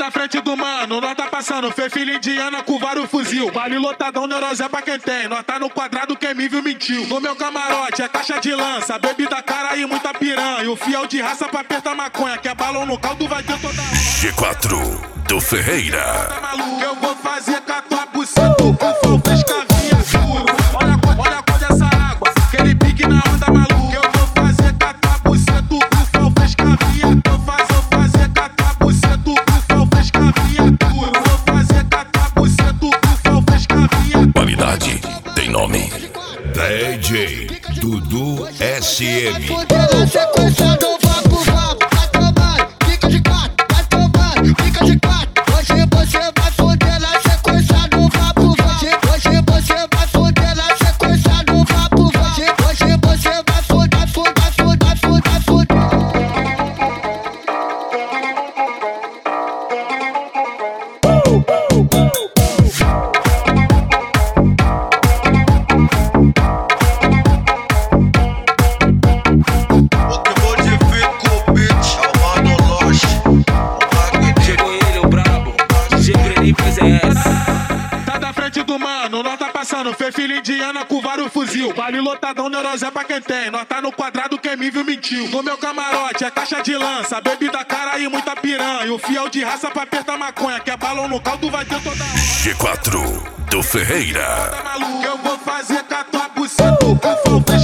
da frente do mano, nós tá passando. Fê filha indiana com vários fuzil. Vale lotadão, neurose pra quem tem. Nós tá no quadrado, quem me viu mentiu. No meu camarote é caixa de lança, bebida cara e muita piranha. E o fiel de raça pra apertar maconha, que é balão no caldo vai ter toda hora. G4 do Ferreira. Tá maluco? Eu vou fazer com a tua buceta, com falfês cavinha puro. Olha a cor dessa água, aquele pique na onda maluco. Eu vou fazer com a tua buceta, com falfês cavinha. Vou fazer com a tua buceta, com falfês cavinha puro. Vou fazer com a tua buceta, com falfês cavinha. Qualidade tem nome. DJ Dudu SM. Na sequência do vapo, vai tomar, fica de quatro, vai tomar, fica de quatro. Hoje você vai foder na sequência do vapo, hoje você vai foder na sequência do vapo, hoje você vai foder, foder. Tá da frente do mano, nós tá passando. Fê filha indiana com vários fuzil. Vale lotadão, neurose pra quem tem. Nós tá no quadrado, quem me viu mentiu. No meu camarote é caixa de lança, bebida cara e muita piranha. E o fiel de raça pra apertar maconha, que é balão no caldo vai ter toda hora. G4 do Ferreira. Tá maluco? Eu vou fazer com a tua buceta, com falfês